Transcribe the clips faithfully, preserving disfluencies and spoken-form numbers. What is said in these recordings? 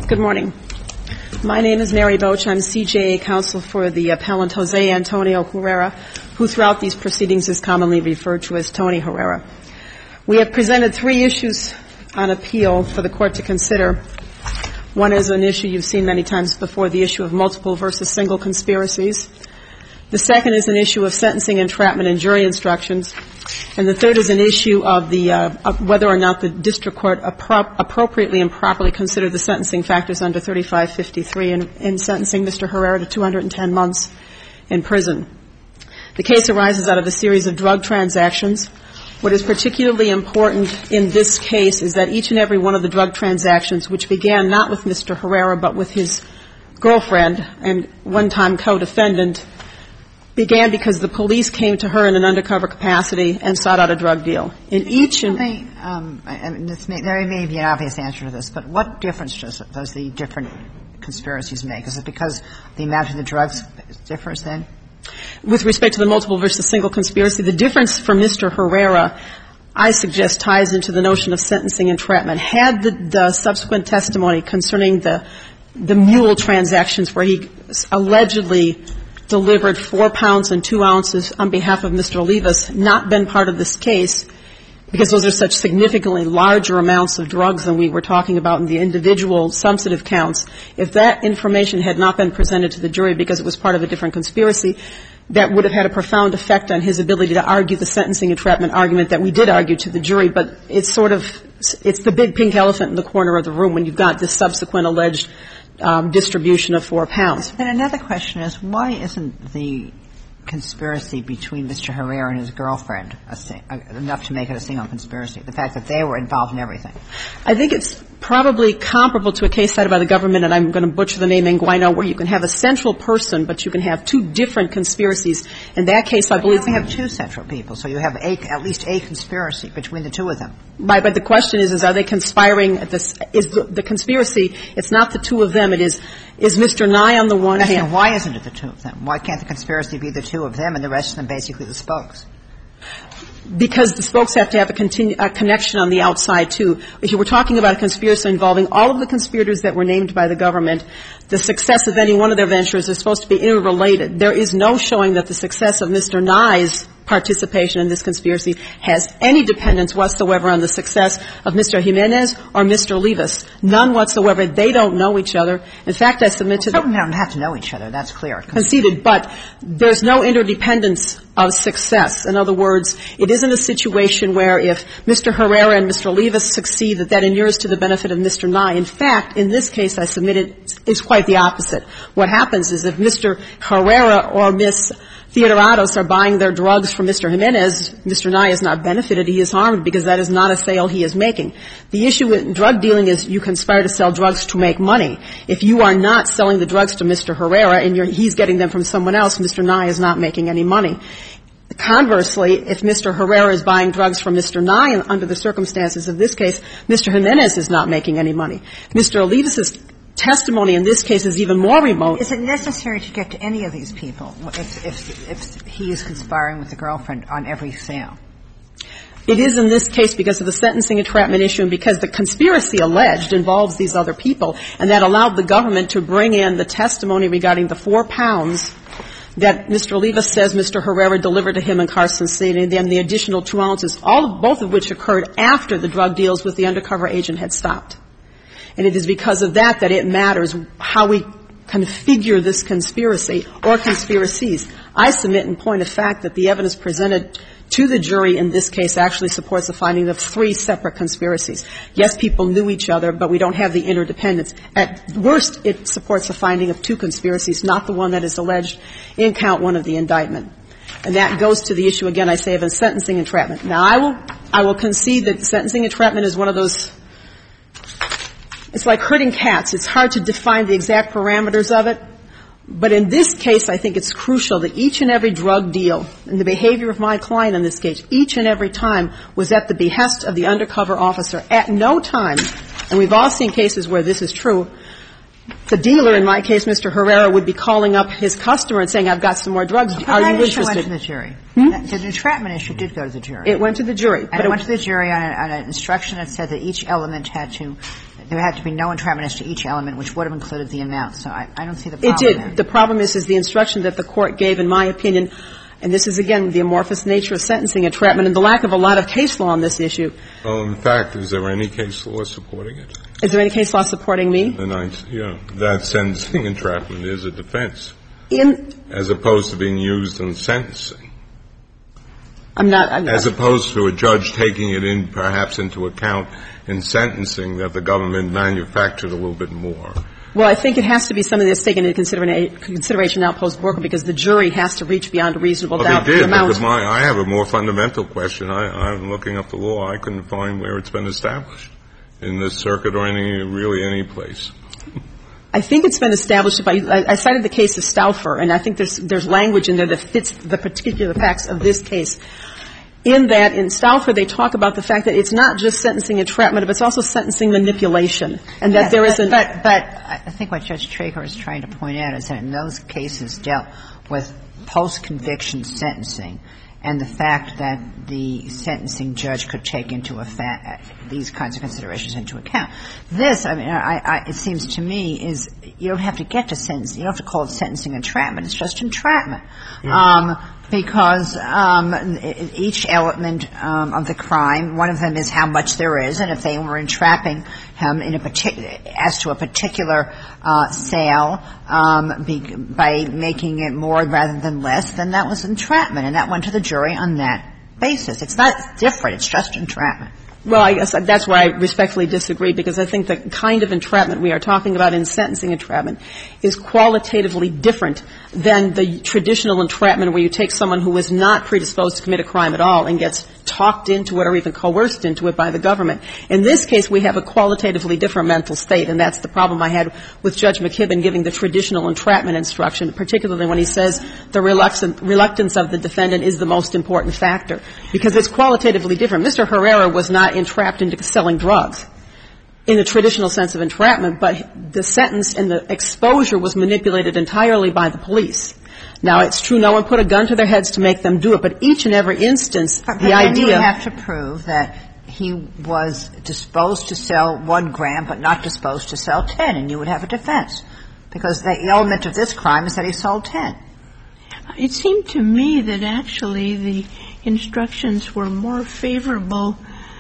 Good morning. My name is Mary Boach. I'm C J A counsel for the appellant Jose Antonio Herrera, who throughout these proceedings is commonly referred to as Tony Herrera. We have presented three issues on appeal for the court to consider. One is an issue you've seen many times before, the issue of multiple versus single conspiracies. The second is an issue of sentencing entrapment and jury instructions. And the third is an issue of the uh, of whether or not the district court appro- appropriately and properly considered the sentencing factors under thirty-five fifty-three in, in sentencing Mister Herrera to two hundred ten months in prison. The case arises out of a series of drug transactions. What is particularly important in this case is that each and every one of the drug transactions, which began not with Mister Herrera but with his girlfriend and one-time co-defendant, began because the police came to her in an undercover capacity and sought out a drug deal. In each and may, um, I mean, this may, there may be an obvious answer to this, but what difference does, does the different conspiracies make? Is it because the amount of the drugs differs then? With respect to the multiple versus single conspiracy, the difference for Mister Herrera, I suggest, ties into the notion of sentencing entrapment. Had the, the subsequent testimony concerning the the mule transactions where he allegedly delivered four pounds and two ounces on behalf of Mister Olivas not been part of this case, because those are such significantly larger amounts of drugs than we were talking about in the individual substantive counts, if that information had not been presented to the jury because it was part of a different conspiracy, that would have had a profound effect on his ability to argue the sentencing entrapment argument that we did argue to the jury. But it's sort of, it's the big pink elephant in the corner of the room when you've got this subsequent alleged um, distribution of four pounds. And another question is, why isn't the conspiracy between Mister Herrera and his girlfriend a sing- enough to make it a single conspiracy, the fact that they were involved in everything? I think it's probably comparable to a case cited by the government, and I'm going to butcher the name Anguino, where you can have a central person, but you can have two different conspiracies. In that case, I believe... You have two central people, so you have a, at least a conspiracy between the two of them. Right, but the question is, is are they conspiring at this, is the, the conspiracy, it's not the two of them, it is, is Mister Nye on the one That's hand... Why isn't it the two of them? Why can't the conspiracy be the two of them and the rest of them basically the spokes? Because the spokes have to have a, continu- a connection on the outside, too. If you were talking about a conspiracy involving all of the conspirators that were named by the government, the success of any one of their ventures is supposed to be interrelated. There is no showing that the success of Mister Nye's participation in this conspiracy has any dependence whatsoever on the success of Mister Jimenez or Mister Olivas. None whatsoever. They don't know each other. In fact, I submit to well, the... Some don't have to know each other. That's clear. Conceded. But there's no interdependence of success. In other words, it isn't a situation where if Mister Herrera and Mister Olivas succeed, that that inures to the benefit of Mister Nye. In fact, in this case, I submitted, is quite the opposite. What happens is if Mister Herrera or Miss Theodoratos are buying their drugs from Mister Jimenez, Mister Nye is not benefited, he is harmed, because that is not a sale he is making. The issue with drug dealing is you conspire to sell drugs to make money. If you are not selling the drugs to Mister Herrera and you're, he's getting them from someone else, Mister Nye is not making any money. Conversely, if Mister Herrera is buying drugs from Mister Nye under the circumstances of this case, Mister Jimenez is not making any money. Mister Olivas' testimony in this case is even more remote. Is it necessary to get to any of these people if, if, if he is conspiring with the girlfriend on every sale? It is in this case because of the sentencing entrapment issue and because the conspiracy alleged involves these other people, and that allowed the government to bring in the testimony regarding the four pounds that Mister Olivas says Mister Herrera delivered to him in Carson City, and then the additional two ounces, all of, both of which occurred after the drug deals with the undercover agent had stopped. And it is because of that that it matters how we configure this conspiracy or conspiracies. I submit in point of fact that the evidence presented to the jury in this case actually supports the finding of three separate conspiracies. Yes, people knew each other, but we don't have the interdependence. At worst, it supports the finding of two conspiracies, not the one that is alleged in count one of the indictment. And that goes to the issue, again, I say, of a sentencing entrapment. Now, I will, I will concede that sentencing entrapment is one of those... It's like herding cats. It's hard to define the exact parameters of it. But in this case, I think it's crucial that each and every drug deal, and the behavior of my client in this case, each and every time was at the behest of the undercover officer. At no time, and we've all seen cases where this is true, the dealer, in my case, Mister Herrera, would be calling up his customer and saying, I've got some more drugs. But Are that you issue interested? went to the jury. Hmm? The entrapment issue did go to the jury. It went to the jury. And but it went to the jury on, a, on an instruction that said that each element had to there had to be no entrapment as to each element, which would have included the amount. So I, I don't see the problem. It did. There. The problem is, is the instruction that the court gave, in my opinion, and this is, again, the amorphous nature of sentencing entrapment and the lack of a lot of case law on this issue. Well, in fact, is there any case law supporting it? Is there any case law supporting me? The ninth, yeah, that sentencing entrapment is a defense, in, as opposed to being used in sentencing. I'm not. I'm as not. opposed to a judge taking it in, perhaps, into account in sentencing that the government manufactured a little bit more. Well, I think it has to be something that's taken into consideration now post-Booker, because the jury has to reach beyond a reasonable well, doubt they did, the amount. But my, I have a more fundamental question. I, I'm looking up the law. I couldn't find where it's been established in this circuit or any really any place. I think it's been established. If I, I cited the case of Stauffer, and I think there's there's language in there that fits the particular facts of this case. In that, in Stauffer, they talk about the fact that it's not just sentencing entrapment, but it's also sentencing manipulation, and that yes, there is but, an. But, but I think what Judge Trager is trying to point out is that in those cases dealt with post-conviction sentencing, and the fact that the sentencing judge could take into effect these kinds of considerations into account. This, I mean, I, I, it seems to me, is you don't have to get to sentencing. You don't have to call it sentencing entrapment. It's just entrapment. Mm. Um, because um, each element um, of the crime, one of them is how much there is, and if they were entrapping him in a particular, as to a particular uh, sale um, be, by making it more rather than less, then that was entrapment, and that went to the jury on that basis. It's not different. It's just entrapment. Well, I guess that's where I respectfully disagree, because I think the kind of entrapment we are talking about in sentencing entrapment is qualitatively different than the traditional entrapment where you take someone who is not predisposed to commit a crime at all and gets talked into it or even coerced into it by the government. In this case, we have a qualitatively different mental state, and that's the problem I had with Judge McKibben giving the traditional entrapment instruction, particularly when he says the reluctance of the defendant is the most important factor, because it's qualitatively different. Mister Herrera was not entrapped into selling drugs in the traditional sense of entrapment, but the sentence and the exposure was manipulated entirely by the police. Now, it's true no one put a gun to their heads to make them do it, but each and every instance, but, the but idea... But you have to prove that he was disposed to sell one gram but not disposed to sell ten, and you would have a defense, because the element of this crime is that he sold ten. It seemed to me that actually the instructions were more favorable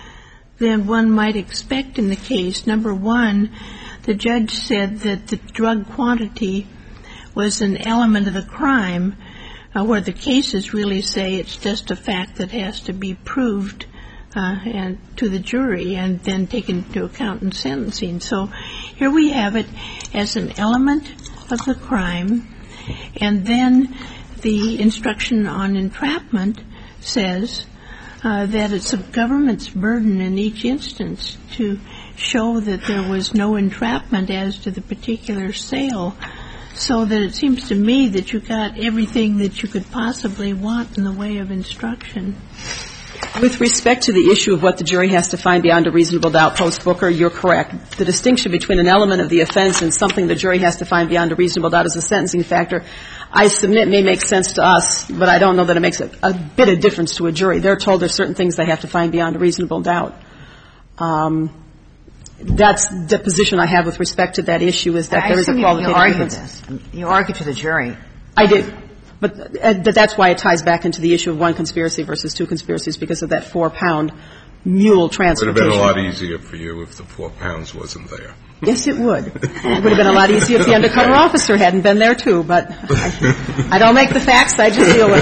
than one might expect in the case. Number one, the judge said that the drug quantity was an element of the crime, uh, where the cases really say it's just a fact that has to be proved uh, and to the jury and then taken into account in sentencing. So here we have it as an element of the crime, and then the instruction on entrapment says uh, that it's the government's burden in each instance to show that there was no entrapment as to the particular sale, so that it seems to me that you got everything that you could possibly want in the way of instruction. With respect to the issue of what the jury has to find beyond a reasonable doubt post-Booker, you're correct. The distinction between an element of the offense and something the jury has to find beyond a reasonable doubt as a sentencing factor, I submit, may make sense to us, but I don't know that it makes a, a bit of difference to a jury. They're told there's certain things they have to find beyond a reasonable doubt. Um, that's the position I have with respect to that issue, is that I there is a qualitative you argue difference. This. You argue to the jury. I did. But uh, that's why it ties back into the issue of one conspiracy versus two conspiracies, because of that four-pound mule transportation. It would have been a lot easier for you if the four pounds wasn't there. Yes, it would. It would have been a lot easier if the undercover officer hadn't been there, too. But I, I don't make the facts. I just deal with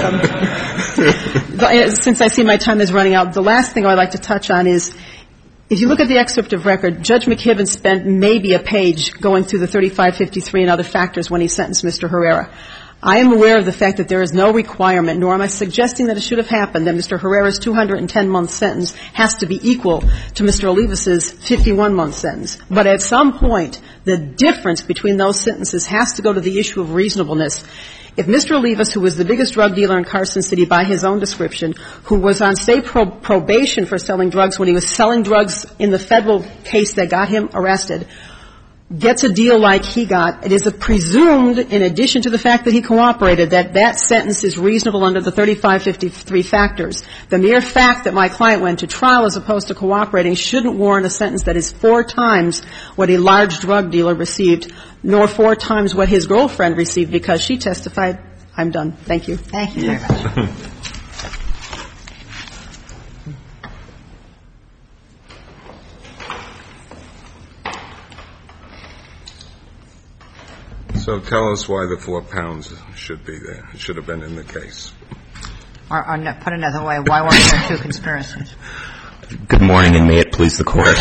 them. Since I see my time is running out, the last thing I'd like to touch on is, if you look at the excerpt of record, Judge McKibben spent maybe a page going through the thirty-five fifty-three and other factors when he sentenced Mister Herrera. I am aware of the fact that there is no requirement, nor am I suggesting that it should have happened, that Mister Herrera's two hundred ten month sentence has to be equal to Mister Olivas's fifty-one month sentence. But at some point, the difference between those sentences has to go to the issue of reasonableness. If Mister Olivas, who was the biggest drug dealer in Carson City by his own description, who was on state pro- probation for selling drugs when he was selling drugs in the federal case that got him arrested, gets a deal like he got, it is presumed, in addition to the fact that he cooperated, that that sentence is reasonable under the thirty-five fifty-three factors. The mere fact that my client went to trial as opposed to cooperating shouldn't warrant a sentence that is four times what a large drug dealer received, nor four times what his girlfriend received because she testified. I'm done. Thank you. Thank you very much. So tell us why the four pounds should be there. It should have been in the case. Or, or no, put another way, why weren't there two conspiracies? Good morning, and may it please the Court.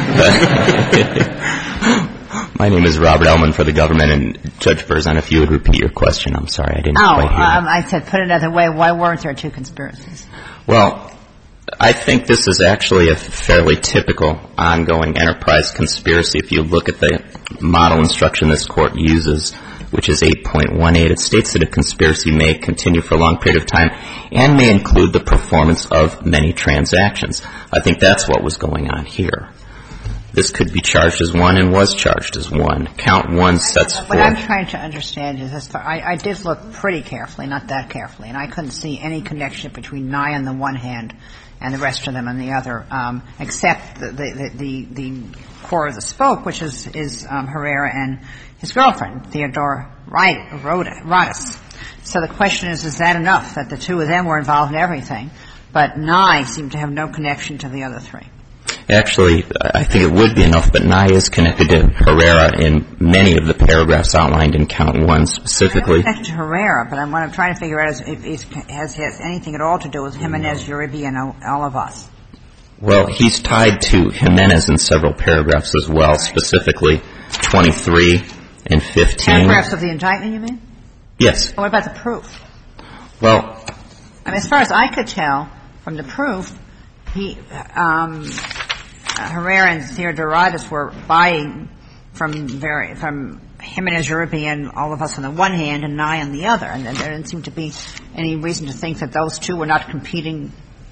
My name is Robert Ellman for the government, and Judge Berzon, if you would repeat your question. I'm sorry, I didn't oh, quite hear um, that. I said put another way, why weren't there two conspiracies? Well, I think this is actually a fairly typical ongoing enterprise conspiracy. If you look at the model instruction this Court uses, which is eight point one eight, it states that a conspiracy may continue for a long period of time and may include the performance of many transactions. I think that's what was going on here. This could be charged as one and was charged as one. Count one sets forth. What I'm trying to understand is this. I, I did look pretty carefully, not that carefully, and I couldn't see any connection between Nye on the one hand and the rest of them on the other, um, except the, the, the, the core of the spoke, which is, is um, Herrera and his girlfriend, Theodore Rodis. So the question is, is that enough, that the two of them were involved in everything, but Nye seemed to have no connection to the other three? Actually, I think it would be enough, but Nye is connected to Herrera in many of the paragraphs outlined in count one specifically. Connected to Herrera, but I'm, what I'm trying to figure out is if it has, has anything at all to do with Jimenez, Uribe, and all of us. Well, he's tied to Jimenez in several paragraphs as well, specifically twenty-three and fifteen. Paragraphs of the indictment, you mean? Yes. What about the proof? Well, I mean, as far as I could tell from the proof, he, um, Herrera and Theodoratus were buying from very, from Jimenez, Uribe, and all of us on the one hand, and Nye on the other, and there didn't seem to be any reason to think that those two were not competing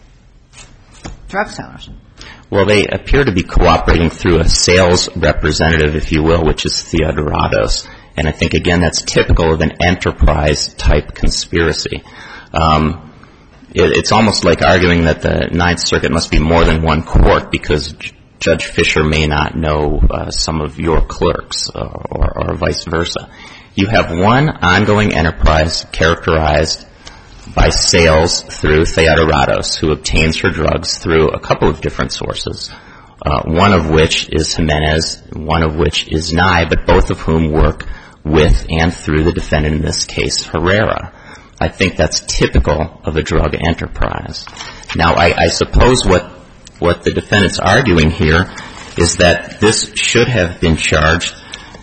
drug sellers. Well, they appear to be cooperating through a sales representative, if you will, which is Theodoratos. And I think, again, that's typical of an enterprise-type conspiracy. Um, it, it's almost like arguing that the Ninth Circuit must be more than one court because J- Judge Fisher may not know uh, some of your clerks uh, or, or vice versa. You have one ongoing enterprise characterized by sales through Theodoratos, who obtains her drugs through a couple of different sources, uh, one of which is Jimenez, one of which is Nye, but both of whom work with and through the defendant, in this case, Herrera. I think that's typical of a drug enterprise. Now, I, I suppose what what the defendant's arguing here is that this should have been charged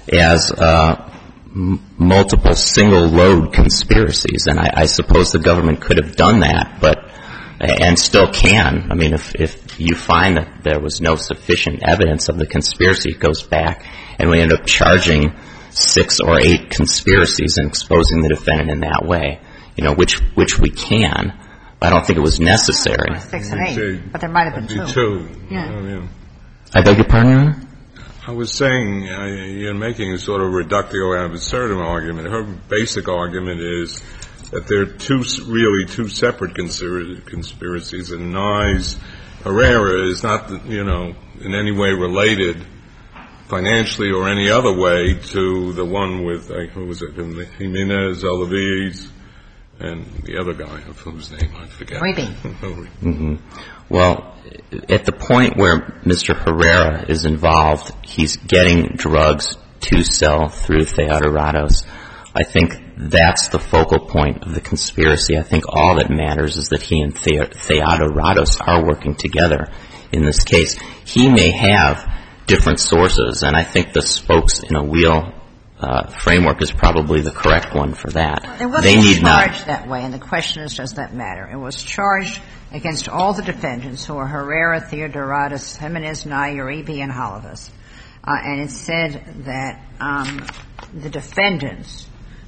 as uh, m- multiple single-load conspiracies, and I, I suppose the government could have done that, but and still can. I mean, if, if you find that there was no sufficient evidence of the conspiracy, it goes back, and we end up charging six or eight conspiracies and exposing the defendant in that way, you know, which which we can. I don't think it was necessary. Six and eight, but there might have been two. Two. Yeah. I mean, I beg your pardon, Your Honor? I was saying uh, you're making a sort of reductio ad absurdum argument. Her basic argument is that there are two, really two separate conspir- conspiracies, and Nye's Herrera is not, you know, in any way related financially or any other way to the one with, uh, who was it, Jimenez, Olaviz, and the other guy, of whose name I forget. Uribe. Mm-hmm. Well, at the point where Mister Herrera is involved, he's getting drugs to sell through Theodoratos. I think that's the focal point of the conspiracy. I think all that matters is that he and the- Theodoratos are working together in this case. He may have different sources, and I think the spokes in a wheel uh, framework is probably the correct one for that. It wasn't they need charged not. that way, and the question is, does that matter? It was charged against all the defendants who are Herrera, Theodoratos, Jimenez, Nye, Uribe, and Holovas. Uh, and it said that um, the defendants,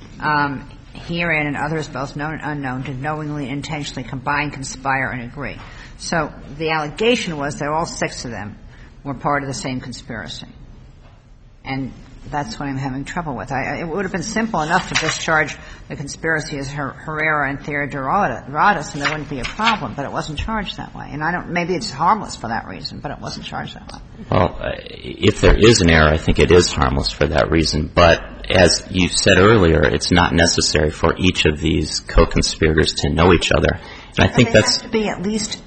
um, herein and others both known and unknown, did knowingly and intentionally combine, conspire, and agree. So the allegation was that all six of them were part of the same conspiracy. And that's what I'm having trouble with. I, it would have been simple enough to discharge the conspiracy as Her- Herrera and Theodoratos, and there wouldn't be a problem, but it wasn't charged that way. And I don't, maybe it's harmless for that reason, but it wasn't charged that way. Well, uh, if there is an error, I think it is harmless for that reason. But as you said earlier, it's not necessary for each of these co-conspirators to know each other. And I think they that's have to be at least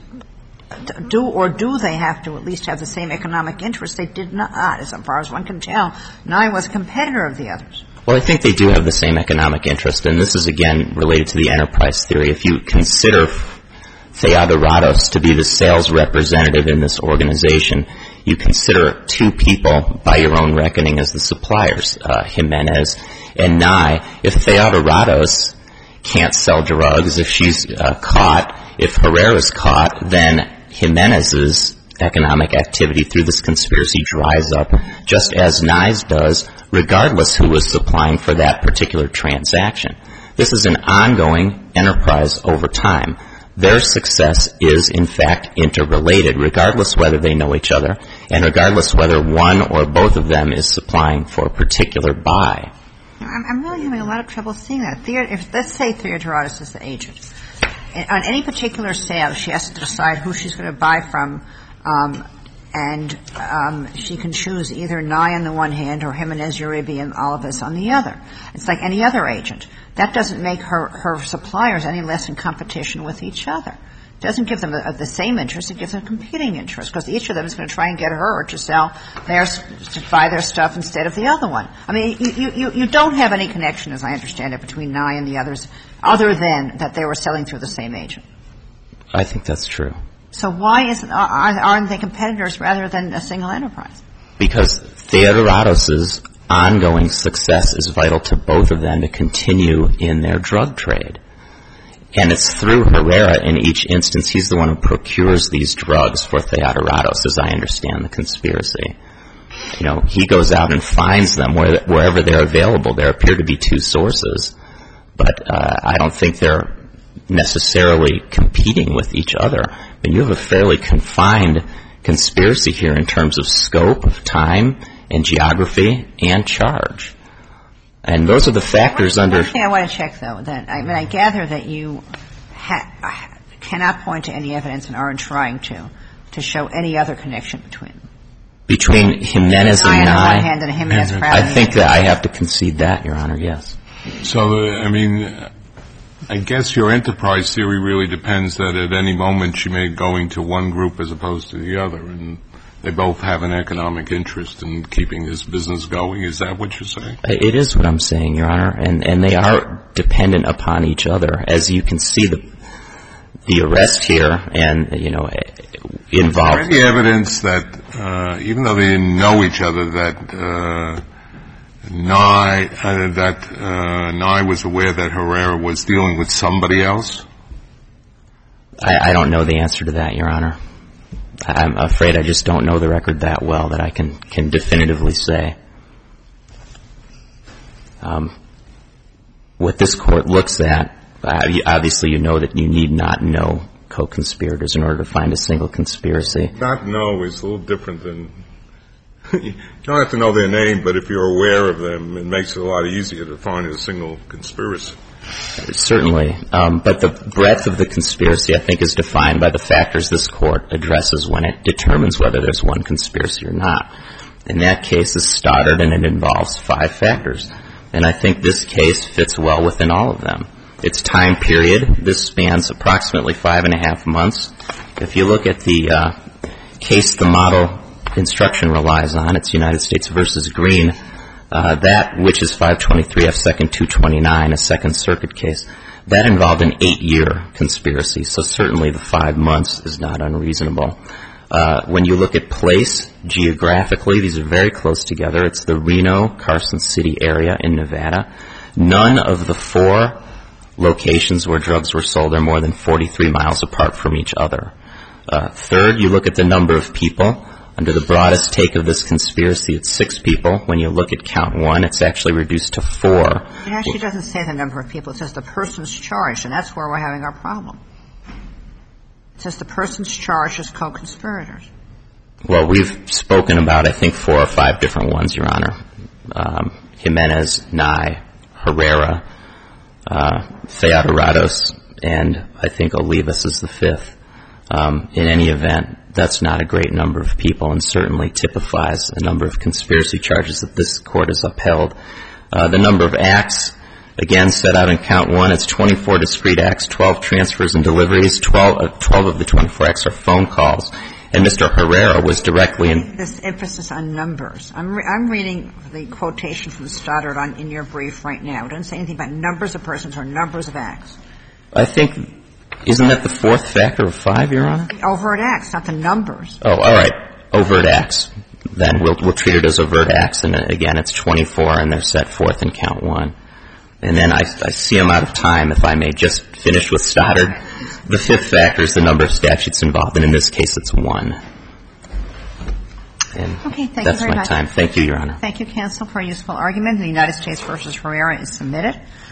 do or do they have to at least have the same economic interest? They did not, as far as one can tell. Nye was a competitor of the others. Well, I think they do have the same economic interest, and this is, again, related to the enterprise theory. If you consider Theodoratos to be the sales representative in this organization, you consider two people, by your own reckoning, as the suppliers, uh, Jimenez and Nye. If Theodoratos can't sell drugs, if she's uh, caught, if Herrera's caught, then Jimenez's economic activity through this conspiracy dries up, just as Nye's does, regardless who was supplying for that particular transaction. This is an ongoing enterprise over time. Their success is, in fact, interrelated, regardless whether they know each other and regardless whether one or both of them is supplying for a particular buy. I'm, I'm really having a lot of trouble seeing that. Theo, if, let's say Theodoratos is the agent. On any particular sale, she has to decide who she's going to buy from, um, and um, she can choose either Nye on the one hand or Jimenez, Uribe, and Olivas on the other. It's like any other agent. That doesn't make her, her suppliers any less in competition with each other. It doesn't give them a, a, the same interest. It gives them a competing interest, because each of them is going to try and get her to sell their, to buy their stuff instead of the other one. I mean, you, you, you don't have any connection, as I understand it, between Nye and the others, other than that they were selling through the same agent. I think that's true. So why isn't, aren't they competitors rather than a single enterprise? Because Theodoratos's ongoing success is vital to both of them to continue in their drug trade. And it's through Herrera in each instance. He's the one who procures these drugs for Theodoratos, as I understand the conspiracy. You know, he goes out and finds them where, wherever they're available. There appear to be two sources, but uh, I don't think they're necessarily competing with each other. I mean, you have a fairly confined conspiracy here in terms of scope, of time, and geography, and charge. And those are the factors one, under... One thing I want to check, though, that I mean, I gather that you ha- cannot point to any evidence and aren't trying to, to show any other connection between them. Between Jimenez and Nye? On the one hand and Jimenez and I think that I have to concede that, Your Honor, yes. So, uh, I mean, I guess your enterprise theory really depends that at any moment she may go into one group as opposed to the other, and they both have an economic interest in keeping this business going. Is that what you're saying? It is what I'm saying, Your Honor, and, and they are dependent upon each other. As you can see, the the arrest here and, you know, involved... Is there any evidence that, uh, even though they didn't know each other, that uh, Nye, uh, that uh, Nye was aware that Herrera was dealing with somebody else? I, I don't know the answer to that, Your Honor. I'm afraid I just don't know the record that well that I can, can definitively say. Um, what this Court looks at, uh, obviously you know that you need not know co-conspirators in order to find a single conspiracy. Not know is a little different than... You don't have to know their name, but if you're aware of them, it makes it a lot easier to find a single conspiracy. Certainly. Um, but the breadth of the conspiracy, I think, is defined by the factors this Court addresses when it determines whether there's one conspiracy or not. In that case, it's Stoddard, and it involves five factors. And I think this case fits well within all of them. Its time period, this spans approximately five and a half months. If you look at the uh, case the model instruction relies on, it's United States versus Green, Uh, that, which is five twenty-three F second two twenty-nine, a Second Circuit case, that involved an eight-year conspiracy. So certainly the five months is not unreasonable. Uh, when you look at place, geographically, these are very close together. It's the Reno, Carson City area in Nevada. None of the four locations where drugs were sold are more than forty-three miles apart from each other. Uh, third, you look at the number of people. Under the broadest take of this conspiracy, it's six people. When you look at count one, it's actually reduced to four. It actually doesn't say the number of people. It says the person's charged, and that's where we're having our problem. It says the person's charged as co-conspirators. Well, we've spoken about, I think, four or five different ones, Your Honor. um, Jimenez, Nye, Herrera, uh, Feodorados, and I think Olivas is the fifth. Um, in any event, that's not a great number of people and certainly typifies a number of conspiracy charges that this Court has upheld. Uh, the number of acts, again, set out in count one, it's twenty-four discrete acts, twelve transfers and deliveries. twelve, uh, twelve of the twenty-four acts are phone calls. And Mister Herrera was directly in... This emphasis on numbers. I'm, re- I'm reading the quotation from Stoddard on, in your brief right now. It doesn't say anything about numbers of persons or numbers of acts. I think, isn't that the fourth factor of five, Your Honor? Overt acts, not the numbers. Oh, all right. Overt acts. Then we'll, we'll treat it as overt acts. And again, it's twenty-four, and they're set forth in count one. And then I, I see I'm out of time. If I may just finish with Stoddard. The fifth factor is the number of statutes involved, and in this case, it's one. And okay, thank that's you very my much. time. Thank you, Your Honor. Thank you, counsel, for a useful argument. The United States versus Herrera is submitted.